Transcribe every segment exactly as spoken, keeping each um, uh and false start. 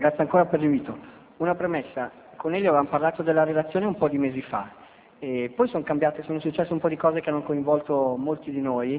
Grazie ancora per l'invito. Una premessa, con Elio avevamo parlato della relazione un po' di mesi fa, e poi sono cambiate, sono successe un po' di cose che hanno coinvolto molti di noi,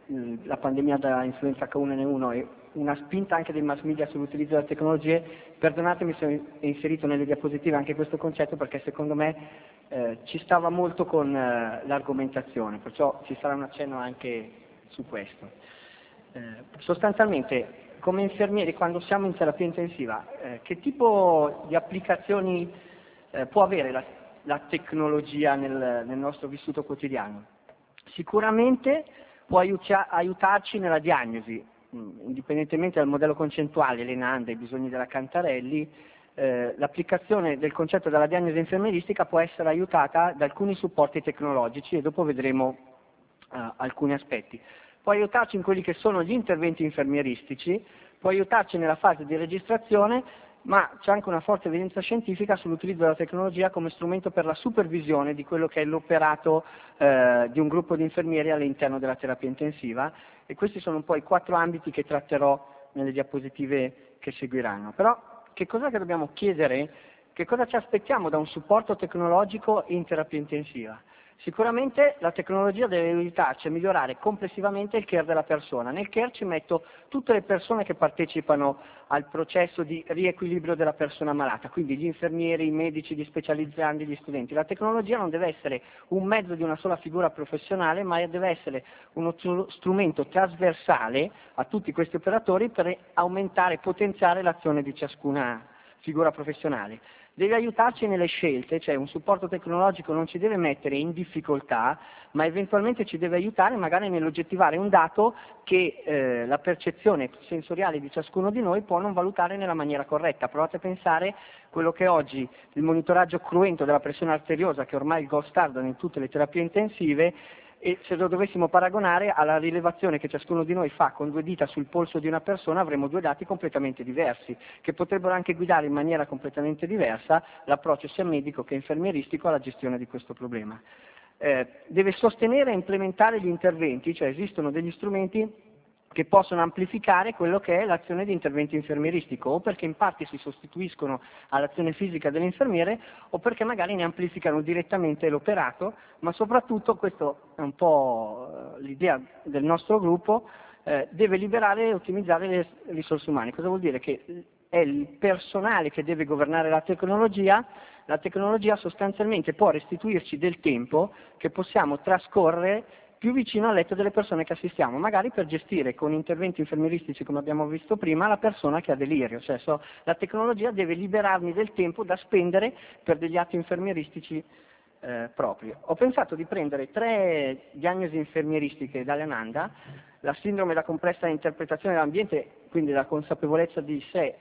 la pandemia da influenza acca uno enne uno e una spinta anche dei mass media sull'utilizzo delle tecnologie. Perdonatemi se ho inserito nelle diapositive anche questo concetto, perché secondo me eh, ci stava molto con eh, l'argomentazione, perciò ci sarà un accenno anche su questo. Eh, sostanzialmente, come infermieri, quando siamo in terapia intensiva, eh, che tipo di applicazioni eh, può avere la, la tecnologia nel, nel nostro vissuto quotidiano? Sicuramente può aiuta, aiutarci nella diagnosi, indipendentemente dal modello concettuale, le NAND, i bisogni della Cantarelli. Eh, l'applicazione del concetto della diagnosi infermieristica può essere aiutata da alcuni supporti tecnologici, e dopo vedremo eh, alcuni aspetti. Può aiutarci in quelli che sono gli interventi infermieristici, può aiutarci nella fase di registrazione, ma c'è anche una forte evidenza scientifica sull'utilizzo della tecnologia come strumento per la supervisione di quello che è l'operato eh, di un gruppo di infermieri all'interno della terapia intensiva, e questi sono un po' i quattro ambiti che tratterò nelle diapositive che seguiranno. Però che cosa che dobbiamo chiedere? Che cosa ci aspettiamo da un supporto tecnologico in terapia intensiva? Sicuramente la tecnologia deve aiutarci a migliorare complessivamente il care della persona. Nel care ci metto tutte le persone che partecipano al processo di riequilibrio della persona malata, quindi gli infermieri, i medici, gli specializzandi, gli studenti. La tecnologia non deve essere un mezzo di una sola figura professionale, ma deve essere uno strumento trasversale a tutti questi operatori per aumentare e potenziare l'azione di ciascuna figura professionale. Deve aiutarci nelle scelte, cioè un supporto tecnologico non ci deve mettere in difficoltà, ma eventualmente ci deve aiutare magari nell'oggettivare un dato che eh, la percezione sensoriale di ciascuno di noi può non valutare nella maniera corretta. Provate a pensare quello che oggi il monitoraggio cruento della pressione arteriosa, che ormai è il gold standard in tutte le terapie intensive, e se lo dovessimo paragonare alla rilevazione che ciascuno di noi fa con due dita sul polso di una persona, avremo due dati completamente diversi, che potrebbero anche guidare in maniera completamente diversa l'approccio sia medico che infermieristico alla gestione di questo problema. Eh, deve sostenere e implementare gli interventi, cioè esistono degli strumenti che possono amplificare quello che è l'azione di intervento infermieristico, o perché in parte si sostituiscono all'azione fisica dell'infermiere, o perché magari ne amplificano direttamente l'operato, ma soprattutto, questo è un po' l'idea del nostro gruppo, eh, deve liberare e ottimizzare le risorse umane. Cosa vuol dire? Che è il personale che deve governare la tecnologia. La tecnologia sostanzialmente può restituirci del tempo che possiamo trascorrere più vicino al letto delle persone che assistiamo, magari per gestire con interventi infermieristici, come abbiamo visto prima, la persona che ha delirio. Cioè, so, la tecnologia deve liberarmi del tempo da spendere per degli atti infermieristici eh, propri. Ho pensato di prendere tre diagnosi infermieristiche dalle NANDA: la sindrome da complessa interpretazione dell'ambiente, quindi la consapevolezza di sé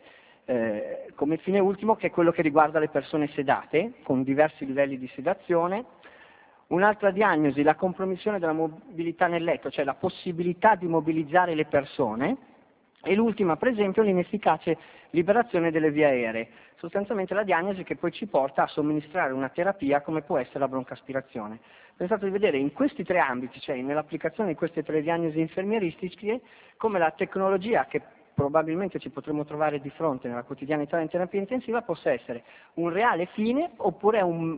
eh, come fine ultimo, che è quello che riguarda le persone sedate, con diversi livelli di sedazione. Un'altra diagnosi, la compromissione della mobilità nel letto, cioè la possibilità di mobilizzare le persone, e l'ultima, per esempio, l'inefficace liberazione delle vie aeree, sostanzialmente la diagnosi che poi ci porta a somministrare una terapia come può essere la broncoaspirazione. Ho pensato di vedere in questi tre ambiti, cioè nell'applicazione di queste tre diagnosi infermieristiche, come la tecnologia che probabilmente ci potremo trovare di fronte nella quotidianità in terapia intensiva possa essere un reale fine, oppure è un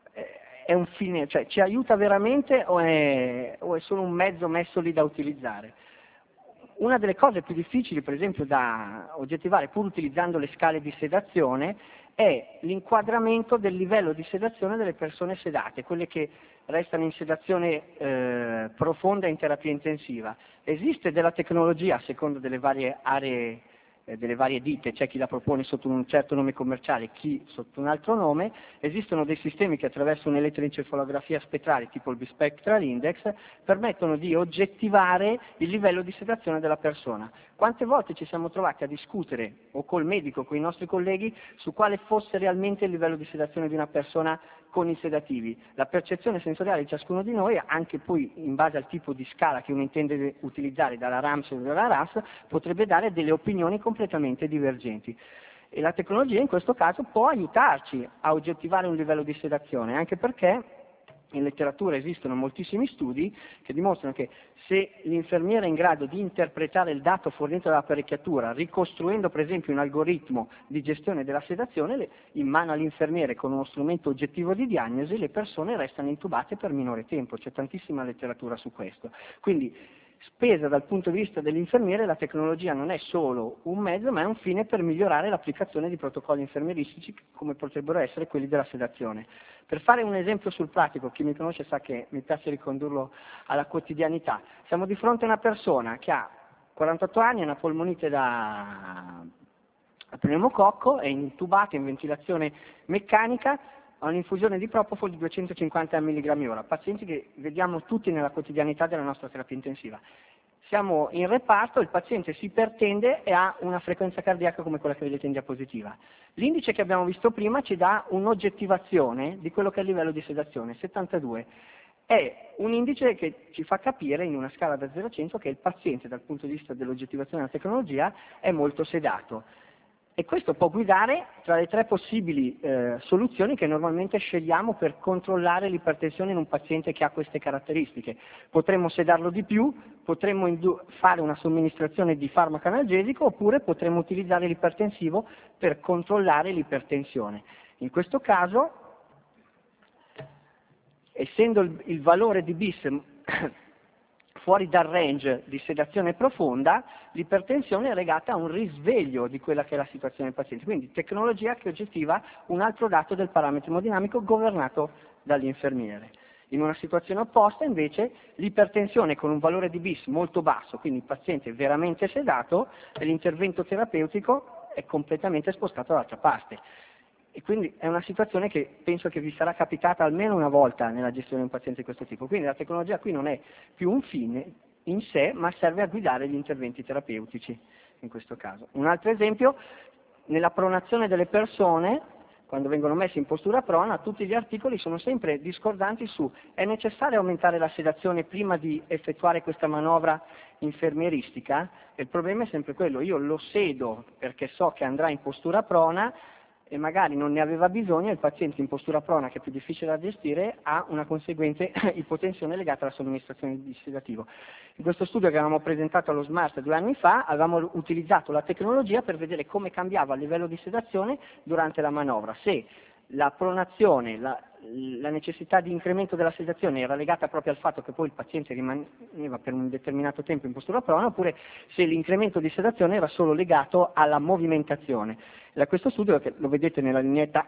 è un fine, cioè ci aiuta veramente o è, o è solo un mezzo messo lì da utilizzare. Una delle cose più difficili, per esempio, da oggettivare pur utilizzando le scale di sedazione, è l'inquadramento del livello di sedazione delle persone sedate, quelle che restano in sedazione eh, profonda in terapia intensiva. Esiste della tecnologia, a seconda delle varie aree, delle varie ditte, c'è chi la propone sotto un certo nome commerciale, chi sotto un altro nome. Esistono dei sistemi che attraverso un'elettroencefalografia spettrale tipo il Bispectral Index permettono di oggettivare il livello di sedazione della persona. Quante volte ci siamo trovati a discutere, o col medico, o con i nostri colleghi, su quale fosse realmente il livello di sedazione di una persona con i sedativi? La percezione sensoriale di ciascuno di noi, anche poi in base al tipo di scala che uno intende utilizzare, dalla RAMS o dalla RAS, potrebbe dare delle opinioni completamente divergenti. E la tecnologia in questo caso può aiutarci a oggettivare un livello di sedazione, anche perché In letteratura esistono moltissimi studi che dimostrano che se l'infermiere è in grado di interpretare il dato fornito dall'apparecchiatura, ricostruendo per esempio un algoritmo di gestione della sedazione, in mano all'infermiere con uno strumento oggettivo di diagnosi, le persone restano intubate per minore tempo. C'è tantissima letteratura su questo. Quindi, spesa dal punto di vista dell'infermiere, la tecnologia non è solo un mezzo, ma è un fine per migliorare l'applicazione di protocolli infermieristici come potrebbero essere quelli della sedazione. Per fare un esempio sul pratico, chi mi conosce sa che mi piace ricondurlo alla quotidianità. Siamo di fronte a una persona che ha quarantotto anni, una polmonite da pneumococco, è intubata in ventilazione meccanica, ha un'infusione di propofol di duecentocinquanta milligrammi ora, pazienti che vediamo tutti nella quotidianità della nostra terapia intensiva. Siamo in reparto, il paziente si ipertende e ha una frequenza cardiaca come quella che vedete in diapositiva. L'indice che abbiamo visto prima ci dà un'oggettivazione di quello che è il livello di sedazione, settantadue. È un indice che ci fa capire, in una scala da zero a cento, che il paziente, dal punto di vista dell'oggettivazione della tecnologia, è molto sedato. E questo può guidare tra le tre possibili eh, soluzioni che normalmente scegliamo per controllare l'ipertensione in un paziente che ha queste caratteristiche. Potremmo sedarlo di più, potremmo fare una somministrazione di farmaco analgesico, oppure potremmo utilizzare l'ipertensivo per controllare l'ipertensione. In questo caso, essendo il, il valore di B I S fuori dal range di sedazione profonda, l'ipertensione è legata a un risveglio di quella che è la situazione del paziente. Quindi tecnologia che oggettiva un altro dato del parametro emodinamico governato dall'infermiere. In una situazione opposta, invece, l'ipertensione con un valore di B I S molto basso, quindi il paziente è veramente sedato, e l'intervento terapeutico è completamente spostato dall'altra parte. E quindi è una situazione che penso che vi sarà capitata almeno una volta nella gestione di un paziente di questo tipo. Quindi la tecnologia qui non è più un fine in sé, ma serve a guidare gli interventi terapeutici in questo caso. Un altro esempio, nella pronazione delle persone, quando vengono messi in postura prona, tutti gli articoli sono sempre discordanti su è necessario aumentare la sedazione prima di effettuare questa manovra infermieristica? E il problema è sempre quello, io lo sedo perché so che andrà in postura prona, e magari non ne aveva bisogno, il paziente in postura prona, che è più difficile da gestire, ha una conseguente ipotensione legata alla somministrazione di sedativo. In questo studio che avevamo presentato allo SMART due anni fa, avevamo utilizzato la tecnologia per vedere come cambiava il livello di sedazione durante la manovra, se la pronazione, la, la necessità di incremento della sedazione era legata proprio al fatto che poi il paziente rimaneva per un determinato tempo in postura prona, oppure se l'incremento di sedazione era solo legato alla movimentazione. Da questo studio, che lo vedete nella lineetta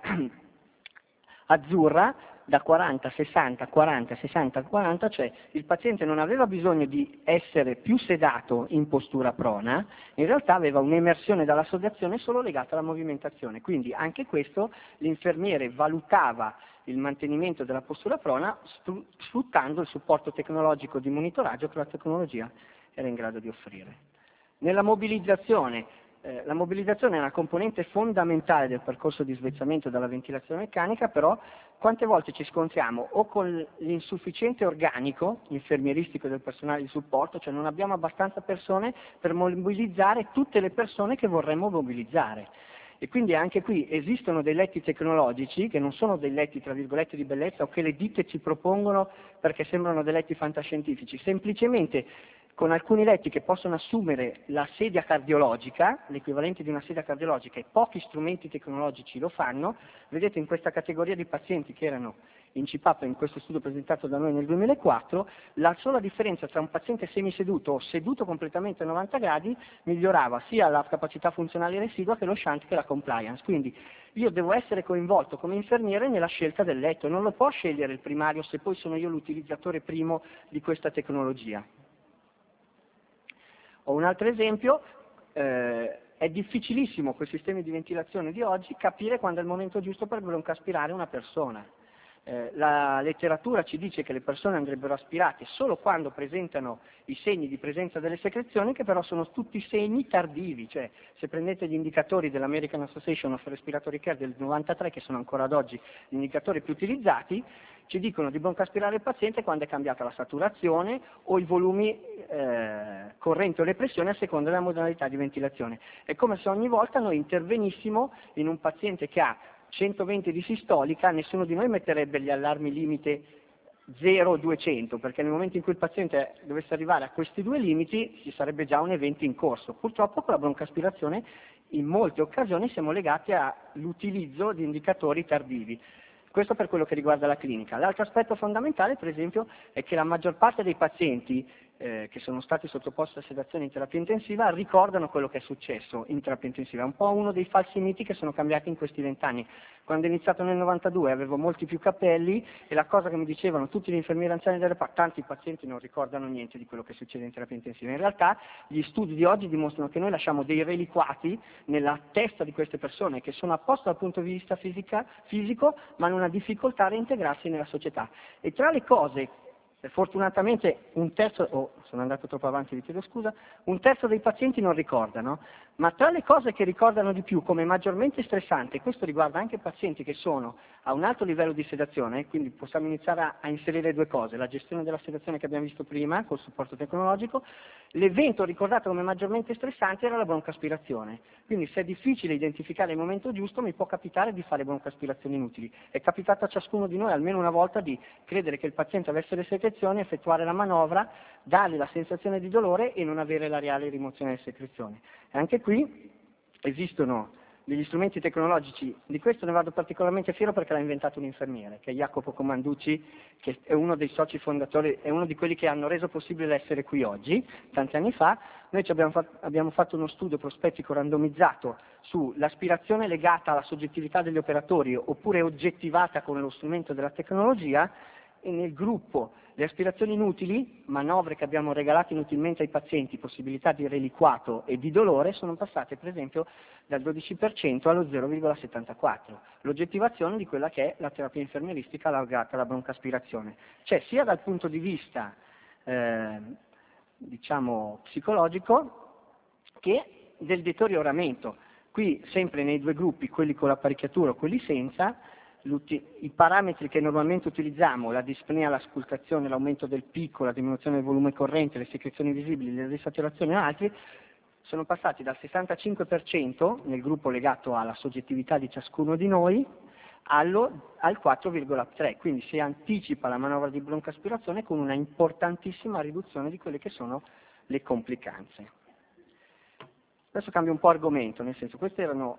azzurra, da quaranta, sessanta, quaranta, sessanta, quaranta, cioè il paziente non aveva bisogno di essere più sedato in postura prona, in realtà aveva un'emersione dalla sedazione solo legata alla movimentazione. Quindi anche questo l'infermiere valutava il mantenimento della postura prona sfruttando il supporto tecnologico di monitoraggio che la tecnologia era in grado di offrire. Nella mobilizzazione, Eh, la mobilizzazione è una componente fondamentale del percorso di svezzamento dalla ventilazione meccanica, però quante volte ci scontriamo o con l'insufficiente organico infermieristico del personale di supporto, cioè non abbiamo abbastanza persone per mobilizzare tutte le persone che vorremmo mobilizzare. E quindi anche qui esistono dei letti tecnologici che non sono dei letti tra virgolette di bellezza o che le ditte ci propongono perché sembrano dei letti fantascientifici, semplicemente con alcuni letti che possono assumere la sedia cardiologica, l'equivalente di una sedia cardiologica, e pochi strumenti tecnologici lo fanno. Vedete in questa categoria di pazienti che erano in C PAP in questo studio presentato da noi nel duemilaquattro, la sola differenza tra un paziente semiseduto o seduto completamente a novanta gradi migliorava sia la capacità funzionale residua che lo shunt che la compliance. Quindi io devo essere coinvolto come infermiere nella scelta del letto, non lo può scegliere il primario se poi sono io l'utilizzatore primo di questa tecnologia. Ho un altro esempio, eh, è difficilissimo con i sistemi di ventilazione di oggi capire quando è il momento giusto per broncoaspirare una persona. Eh, la letteratura ci dice che le persone andrebbero aspirate solo quando presentano i segni di presenza delle secrezioni, che però sono tutti segni tardivi, cioè se prendete gli indicatori dell'American Association of Respiratory Care del novantatré, che sono ancora ad oggi gli indicatori più utilizzati, ci dicono di broncoaspirare il paziente quando è cambiata la saturazione o i volumi eh, corrente o le pressioni a seconda della modalità di ventilazione. È come se ogni volta noi intervenissimo in un paziente che ha centoventi di sistolica, nessuno di noi metterebbe gli allarmi limite zero o duecento, perché nel momento in cui il paziente dovesse arrivare a questi due limiti ci sarebbe già un evento in corso. Purtroppo con la broncoaspirazione in molte occasioni siamo legati all'utilizzo di indicatori tardivi. Questo per quello che riguarda la clinica. L'altro aspetto fondamentale, per esempio, è che la maggior parte dei pazienti eh, che sono stati sottoposti a sedazione in terapia intensiva ricordano quello che è successo in terapia intensiva. È un po' uno dei falsi miti che sono cambiati in questi vent'anni. Quando ho iniziato nel novantadue avevo molti più capelli e la cosa che mi dicevano tutti gli infermieri anziani delle pa- tanti pazienti non ricordano niente di quello che succede in terapia intensiva. In realtà gli studi di oggi dimostrano che noi lasciamo dei reliquati nella testa di queste persone che sono a posto dal punto di vista fisica, fisico, ma hanno una difficoltà a reintegrarsi nella società. E tra le cose, fortunatamente un terzo, oh, sono andato troppo avanti, vi chiedo scusa, un terzo dei pazienti non ricordano, ma tra le cose che ricordano di più come maggiormente stressante, questo riguarda anche pazienti che sono a un alto livello di sedazione, quindi possiamo iniziare a, a inserire due cose, la gestione della sedazione che abbiamo visto prima col supporto tecnologico, l'evento ricordato come maggiormente stressante era la broncoaspirazione, quindi se è difficile identificare il momento giusto mi può capitare di fare broncoaspirazioni inutili, è capitato a ciascuno di noi almeno una volta di credere che il paziente avesse le secrezioni, effettuare la manovra, dargli la sensazione di dolore e non avere la reale rimozione delle secrezioni. E anche qui esistono degli strumenti tecnologici, di questo ne vado particolarmente fiero perché l'ha inventato un infermiere, che è Jacopo Comanducci, che è uno dei soci fondatori, è uno di quelli che hanno reso possibile l'essere qui oggi, tanti anni fa. Noi ci abbiamo, fatto, abbiamo fatto uno studio prospettico randomizzato sull'aspirazione legata alla soggettività degli operatori oppure oggettivata con lo strumento della tecnologia, e nel gruppo le aspirazioni inutili, manovre che abbiamo regalato inutilmente ai pazienti, possibilità di reliquato e di dolore, sono passate per esempio dal dodici per cento allo zero virgola settantaquattro per cento, l'oggettivazione di quella che è la terapia infermieristica allargata alla broncoaspirazione. Cioè sia dal punto di vista eh, diciamo psicologico che del deterioramento. Qui sempre nei due gruppi, quelli con l'apparecchiatura o quelli senza, i parametri che normalmente utilizziamo, la dispnea, l'auscultazione, l'aumento del picco, la diminuzione del volume corrente, le secrezioni visibili, le desaturazioni e altri, sono passati dal sessantacinque per cento nel gruppo legato alla soggettività di ciascuno di noi allo, al quattro virgola tre per cento, quindi si anticipa la manovra di broncoaspirazione con una importantissima riduzione di quelle che sono le complicanze. Adesso cambio un po' argomento, nel senso, queste erano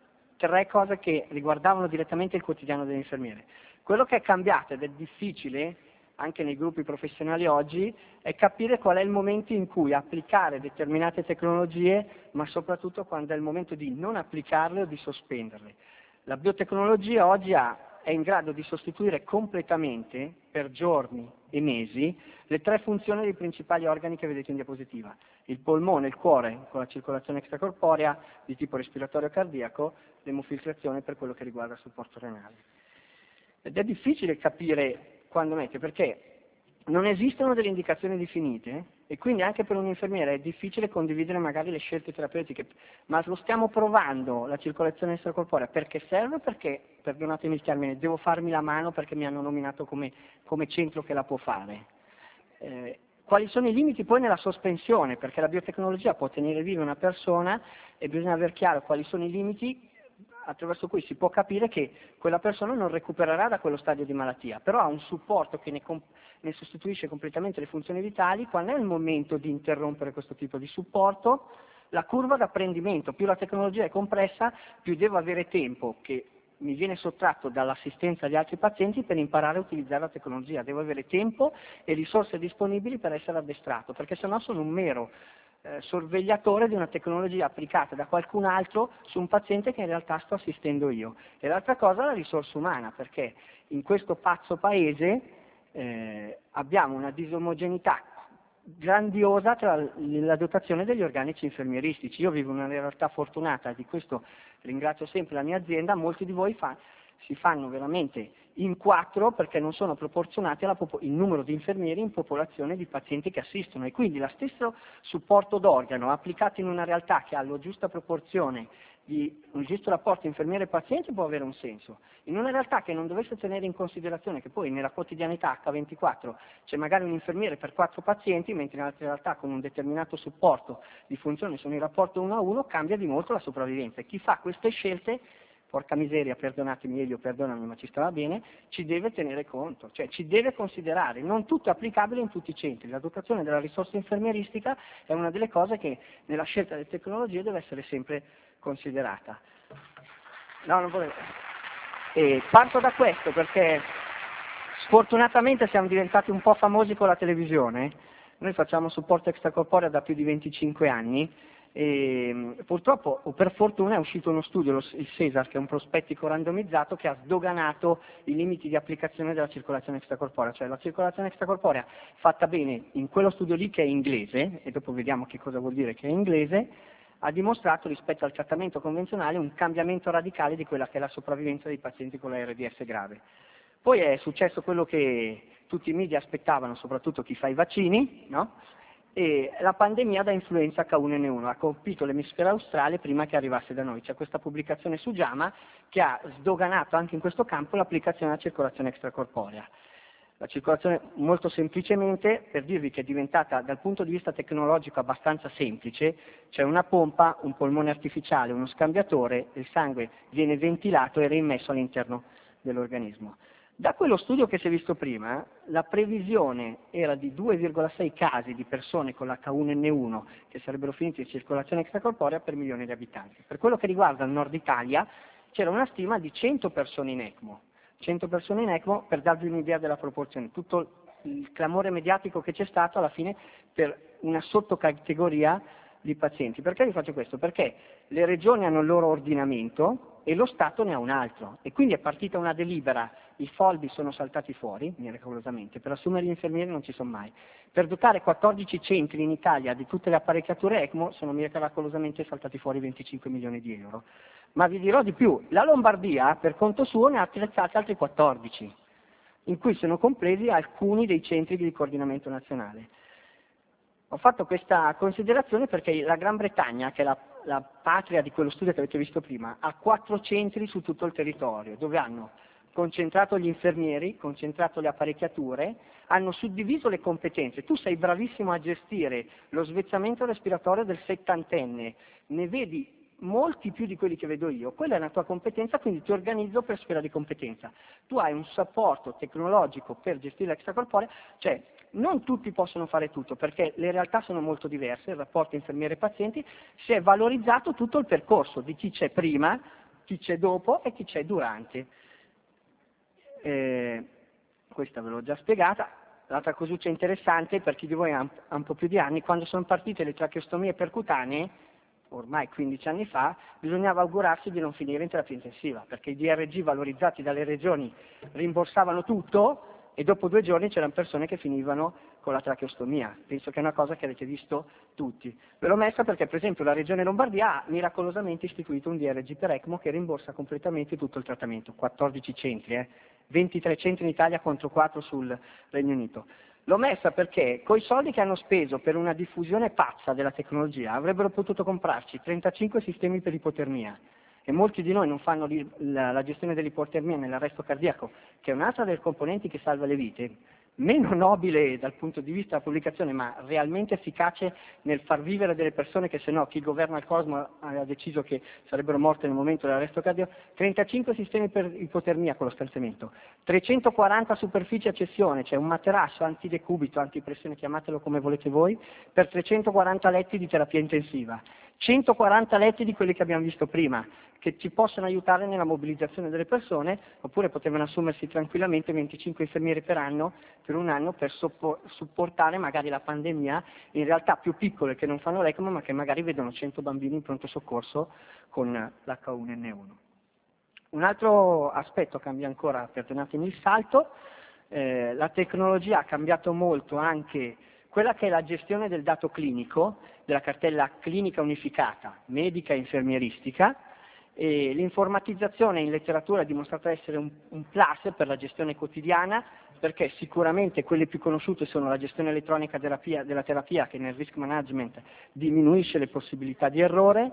tre cose che riguardavano direttamente il quotidiano dell'infermiere. Quello che è cambiato ed è difficile anche nei gruppi professionali oggi è capire qual è il momento in cui applicare determinate tecnologie, ma soprattutto quando è il momento di non applicarle o di sospenderle. La biotecnologia oggi ha, è in grado di sostituire completamente, per giorni e mesi, le tre funzioni dei principali organi che vedete in diapositiva. Il polmone, il cuore con la circolazione extracorporea di tipo respiratorio cardiaco, l'emofiltrazione per quello che riguarda il supporto renale. Ed è difficile capire quando mette, perché non esistono delle indicazioni definite e quindi anche per un infermiere è difficile condividere magari le scelte terapeutiche, ma lo stiamo provando la circolazione extracorporea perché serve o perché, perdonatemi il termine, devo farmi la mano perché mi hanno nominato come, come centro che la può fare. Eh, quali sono i limiti poi nella sospensione, perché la biotecnologia può tenere viva una persona e bisogna aver chiaro quali sono i limiti attraverso cui si può capire che quella persona non recupererà da quello stadio di malattia, però ha un supporto che ne, ne sostituisce completamente le funzioni vitali. Quando è il momento di interrompere questo tipo di supporto? La curva d'apprendimento, più la tecnologia è compressa, più devo avere tempo che mi viene sottratto dall'assistenza di altri pazienti per imparare a utilizzare la tecnologia, devo avere tempo e risorse disponibili per essere addestrato, perché sennò sono un mero eh, sorvegliatore di una tecnologia applicata da qualcun altro su un paziente che in realtà sto assistendo io. E l'altra cosa è la risorsa umana, perché in questo pazzo paese eh, abbiamo una disomogeneità grandiosa tra la dotazione degli organici infermieristici. Io vivo in una realtà fortunata, di questo ringrazio sempre la mia azienda, molti di voi fa, si fanno veramente in quattro perché non sono proporzionati al numero di infermieri in popolazione di pazienti che assistono e quindi lo stesso supporto d'organo applicato in una realtà che ha la giusta proporzione di un giusto rapporto infermiere-paziente può avere un senso. In una realtà che non dovesse tenere in considerazione che poi nella quotidianità acca ventiquattro c'è magari un infermiere per quattro pazienti, mentre in altre realtà con un determinato supporto di funzione sono in rapporto uno a uno, cambia di molto la sopravvivenza. E chi fa queste scelte porca miseria, perdonatemi Elio, perdonami, ma ci stava bene, ci deve tenere conto, cioè ci deve considerare, non tutto è applicabile in tutti i centri, la dotazione della risorsa infermieristica è una delle cose che nella scelta delle tecnologie deve essere sempre considerata. No, non volevo. E parto da questo perché sfortunatamente siamo diventati un po' famosi con la televisione, noi facciamo supporto extracorporeo da più di venticinque anni e purtroppo o per fortuna è uscito uno studio, il SESAR, che è un prospettico randomizzato che ha sdoganato i limiti di applicazione della circolazione extracorporea, cioè la circolazione extracorporea fatta bene in quello studio lì che è inglese, e dopo vediamo che cosa vuol dire che è inglese, ha dimostrato rispetto al trattamento convenzionale un cambiamento radicale di quella che è la sopravvivenza dei pazienti con la R D S grave. Poi è successo quello che tutti i media aspettavano, soprattutto chi fa i vaccini, no? E la pandemia da influenza H uno N uno ha colpito l'emisfero australe prima che arrivasse da noi. C'è questa pubblicazione su JAMA che ha sdoganato anche in questo campo l'applicazione della circolazione extracorporea. La circolazione, molto semplicemente, per dirvi che è diventata dal punto di vista tecnologico abbastanza semplice, c'è una pompa, un polmone artificiale, uno scambiatore, il sangue viene ventilato e reimmesso all'interno dell'organismo. Da quello studio che si è visto prima, la previsione era di due virgola sei casi di persone con l'H uno N uno che sarebbero finiti in circolazione extracorporea per milione di abitanti. Per quello che riguarda il nord Italia, c'era una stima di cento persone in ECMO. cento persone in ECMO, per darvi un'idea della proporzione, tutto il clamore mediatico che c'è stato alla fine per una sottocategoria di pazienti. Perché vi faccio questo? Perché le regioni hanno il loro ordinamento e lo Stato ne ha un altro, e quindi è partita una delibera, i foldi sono saltati fuori, miracolosamente, per assumere gli infermieri non ci sono mai. Per dotare quattordici centri in Italia di tutte le apparecchiature ECMO sono miracolosamente saltati fuori venticinque milioni di euro. Ma vi dirò di più, la Lombardia per conto suo ne ha attrezzati altri quattordici, in cui sono compresi alcuni dei centri di coordinamento nazionale. Ho fatto questa considerazione perché la Gran Bretagna, che è la, la patria di quello studio che avete visto prima, ha quattro centri su tutto il territorio, dove hanno concentrato gli infermieri, concentrato le apparecchiature, hanno suddiviso le competenze. Tu sei bravissimo a gestire lo svezzamento respiratorio del settantenne, ne vedi molti più di quelli che vedo io, quella è una tua competenza, quindi ti organizzo per sfera di competenza. Tu hai un supporto tecnologico per gestire l'extracorporea, cioè non tutti possono fare tutto, perché le realtà sono molto diverse, il rapporto infermiere-pazienti, si è valorizzato tutto il percorso di chi c'è prima, chi c'è dopo e chi c'è durante. Eh, questa ve l'ho già spiegata. L'altra cosuccia interessante, per chi di voi ha un po' più di anni, quando sono partite le tracheostomie percutanee, ormai quindici anni fa, bisognava augurarsi di non finire in terapia intensiva, perché i D R G valorizzati dalle regioni rimborsavano tutto e dopo due giorni c'erano persone che finivano con la tracheostomia. Penso che è una cosa che avete visto tutti. Ve l'ho messa perché, per esempio, la regione Lombardia ha miracolosamente istituito un D R G per ECMO che rimborsa completamente tutto il trattamento, quattordici centri, eh? ventitré centri in Italia contro quattro sul Regno Unito. L'ho messa perché coi soldi che hanno speso per una diffusione pazza della tecnologia avrebbero potuto comprarci trentacinque sistemi per ipotermia, e molti di noi non fanno la, la gestione dell'ipotermia nell'arresto cardiaco, che è un'altra delle componenti che salva le vite, meno nobile dal punto di vista della pubblicazione, ma realmente efficace nel far vivere delle persone che se no chi governa il cosmo ha deciso che sarebbero morte nel momento dell'arresto cardiaco. trentacinque sistemi per ipotermia con lo stanziamento, trecentoquaranta superfici a cessione, cioè un materasso antidecubito, antipressione, chiamatelo come volete voi, per trecentoquaranta letti di terapia intensiva, centoquaranta letti di quelli che abbiamo visto prima, che ci possono aiutare nella mobilizzazione delle persone, oppure potevano assumersi tranquillamente venticinque infermieri per anno, per un anno, per supportare magari la pandemia, in realtà più piccole che non fanno l'ECMO, ma che magari vedono cento bambini in pronto soccorso con l'H uno N uno. Un altro aspetto cambia ancora, perdonatemi il salto, eh, la tecnologia ha cambiato molto anche quella che è la gestione del dato clinico, della cartella clinica unificata, medica e infermieristica, e l'informatizzazione in letteratura ha dimostrato essere un, un plus per la gestione quotidiana, perché sicuramente quelle più conosciute sono la gestione elettronica terapia, della terapia, che nel risk management diminuisce le possibilità di errore,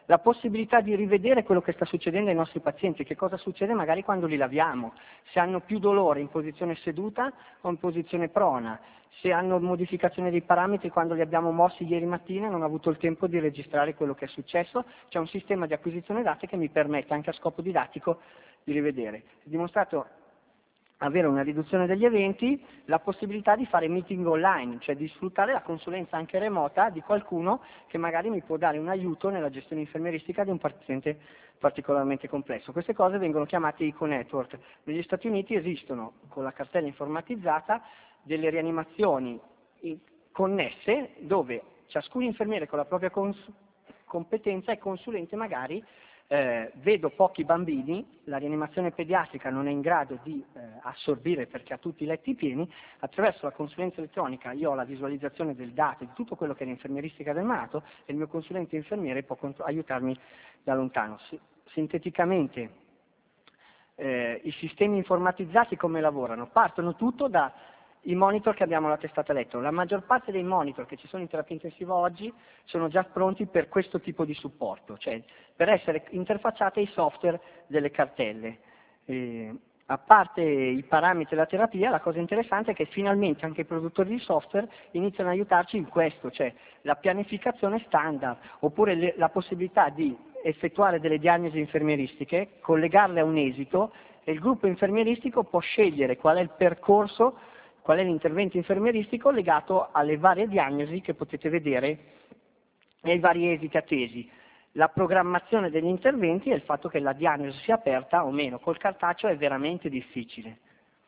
la possibilità di rivedere quello che sta succedendo ai nostri pazienti, che cosa succede magari quando li laviamo, se hanno più dolore in posizione seduta o in posizione prona, se hanno modificazione dei parametri quando li abbiamo mossi ieri mattina e non ho avuto il tempo di registrare quello che è successo. C'è un sistema di acquisizione dati che mi permette anche a scopo didattico di rivedere. È dimostrato avere una riduzione degli eventi, la possibilità di fare meeting online, cioè di sfruttare la consulenza anche remota di qualcuno che magari mi può dare un aiuto nella gestione infermieristica di un paziente particolarmente complesso. Queste cose vengono chiamate eco-network. Negli Stati Uniti esistono, con la cartella informatizzata, delle rianimazioni connesse dove ciascun infermiere con la propria competenza è consulente magari. Eh, vedo pochi bambini, la rianimazione pediatrica non è in grado di eh, assorbire perché ha tutti i letti pieni, attraverso la consulenza elettronica io ho la visualizzazione del dato di tutto quello che è l'infermieristica del malato e il mio consulente infermiere può aiutarmi da lontano. S- sinteticamente, eh, i sistemi informatizzati come lavorano? Partono tutto da i monitor che abbiamo alla testata elettro. La maggior parte dei monitor che ci sono in terapia intensiva oggi sono già pronti per questo tipo di supporto, cioè per essere interfacciati ai software delle cartelle. Eh, a parte i parametri della terapia, la cosa interessante è che finalmente anche i produttori di software iniziano ad aiutarci in questo, cioè la pianificazione standard, oppure le, la possibilità di effettuare delle diagnosi infermieristiche, collegarle a un esito e il gruppo infermieristico può scegliere qual è il percorso, qual è l'intervento infermieristico legato alle varie diagnosi che potete vedere e ai vari esiti attesi. La programmazione degli interventi e il fatto che la diagnosi sia aperta o meno. Col cartaceo è veramente difficile.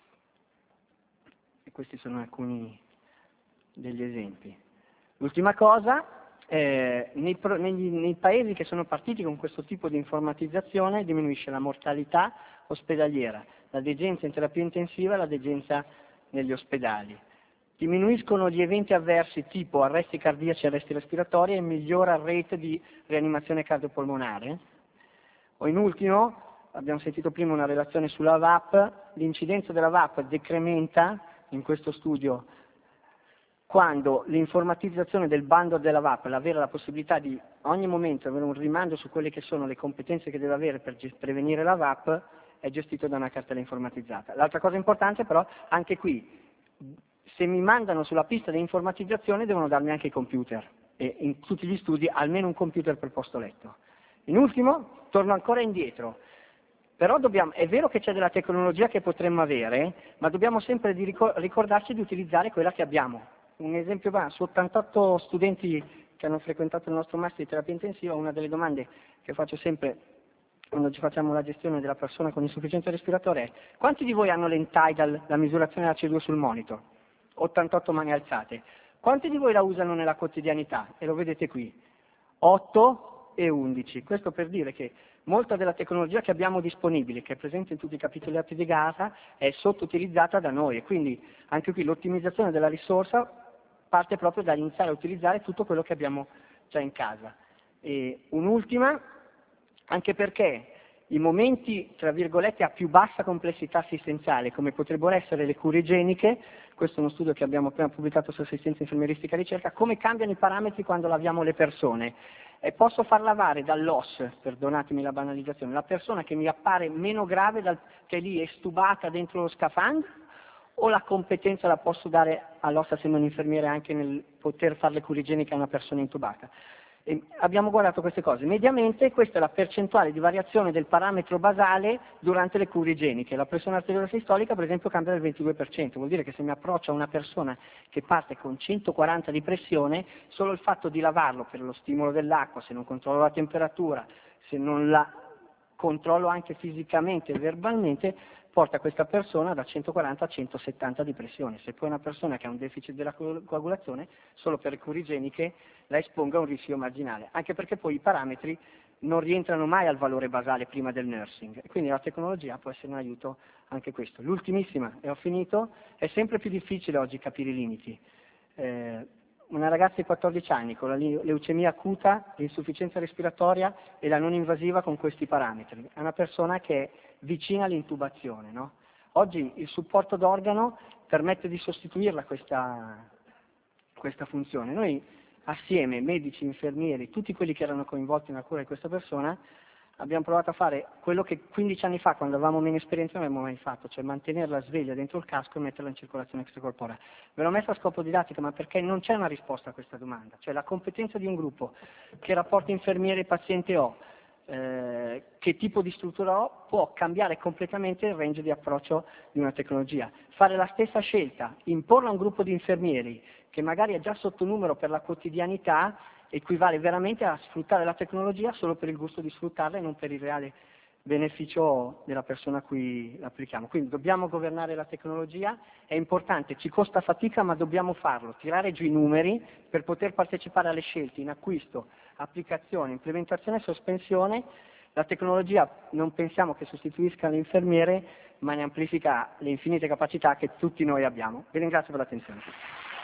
E questi sono alcuni degli esempi. L'ultima cosa, eh, nei, negli, nei paesi che sono partiti con questo tipo di informatizzazione diminuisce la mortalità ospedaliera, la degenza in terapia intensiva e la degenza negli ospedali. Diminuiscono gli eventi avversi tipo arresti cardiaci e arresti respiratori e migliora il rate di rianimazione cardiopolmonare. O in ultimo, abbiamo sentito prima una relazione sulla V A P, l'incidenza della V A P decrementa in questo studio quando l'informatizzazione del bando della V A P, l'avere la possibilità di ogni momento avere un rimando su quelle che sono le competenze che deve avere per prevenire la V A P, è gestito da una cartella informatizzata. L'altra cosa importante però, anche qui, se mi mandano sulla pista di informatizzazione devono darmi anche i computer e in tutti gli studi almeno un computer per posto letto. In ultimo, torno ancora indietro, però dobbiamo, è vero che c'è della tecnologia che potremmo avere, ma dobbiamo sempre di ricordarci di utilizzare quella che abbiamo. Un esempio, su ottantotto studenti che hanno frequentato il nostro master di terapia intensiva, una delle domande che faccio sempre quando ci facciamo la gestione della persona con insufficienza respiratoria è: quanti di voi hanno l'Entidal, la misurazione della C due sul monitor? ottantotto mani alzate. Quanti di voi la usano nella quotidianità? E lo vedete qui, otto e undici. Questo per dire che molta della tecnologia che abbiamo disponibile, che è presente in tutti i capitoli atti di gara, è sottoutilizzata da noi e quindi anche qui l'ottimizzazione della risorsa parte proprio da iniziare a utilizzare tutto quello che abbiamo già in casa. E un'ultima, anche perché i momenti, tra virgolette, a più bassa complessità assistenziale, come potrebbero essere le cure igieniche, questo è uno studio che abbiamo appena pubblicato su assistenza infermieristica e ricerca, come cambiano i parametri quando laviamo le persone. E posso far lavare dall'O S, perdonatemi la banalizzazione, la persona che mi appare meno grave, dal, che è lì estubata dentro lo scafandro, o la competenza la posso dare all'ossa essendo un infermiere anche nel poter fare le cure igieniche a una persona intubata? E abbiamo guardato queste cose. Mediamente questa è la percentuale di variazione del parametro basale durante le cure igieniche. La pressione arteriosa sistolica per esempio cambia del ventidue per cento, vuol dire che se mi approccio a una persona che parte con centoquaranta di pressione, solo il fatto di lavarlo per lo stimolo dell'acqua, se non controllo la temperatura, se non la controllo anche fisicamente e verbalmente, porta questa persona da centoquaranta a centosettanta di pressione. Se poi una persona che ha un deficit della coagulazione, solo per le cure igieniche la esponga a un rischio marginale, anche perché poi i parametri non rientrano mai al valore basale prima del nursing, e quindi la tecnologia può essere un aiuto anche questo. L'ultimissima, e ho finito, è sempre più difficile oggi capire i limiti. Eh, una ragazza di quattordici anni con la leucemia acuta, l'insufficienza respiratoria e la non invasiva con questi parametri, è una persona che è vicina all'intubazione, no? Oggi il supporto d'organo permette di sostituirla questa, questa funzione. Noi assieme, medici, infermieri, tutti quelli che erano coinvolti nella cura di questa persona, abbiamo provato a fare quello che quindici anni fa, quando avevamo meno esperienza, non avevamo mai fatto, cioè mantenerla sveglia dentro il casco e metterla in circolazione extracorporea. Ve l'ho messa a scopo didattico, ma perché non c'è una risposta a questa domanda. Cioè la competenza di un gruppo, che rapporto infermiere-paziente ho, eh, che tipo di struttura ho, può cambiare completamente il range di approccio di una tecnologia. Fare la stessa scelta, imporla a un gruppo di infermieri, che magari è già sotto numero per la quotidianità, equivale veramente a sfruttare la tecnologia solo per il gusto di sfruttarla e non per il reale beneficio della persona a cui l'applichiamo. Quindi dobbiamo governare la tecnologia, è importante, ci costa fatica ma dobbiamo farlo, tirare giù i numeri per poter partecipare alle scelte in acquisto, applicazione, implementazione e sospensione. La tecnologia non pensiamo che sostituisca l'infermiere, ma ne amplifica le infinite capacità che tutti noi abbiamo. Vi ringrazio per l'attenzione.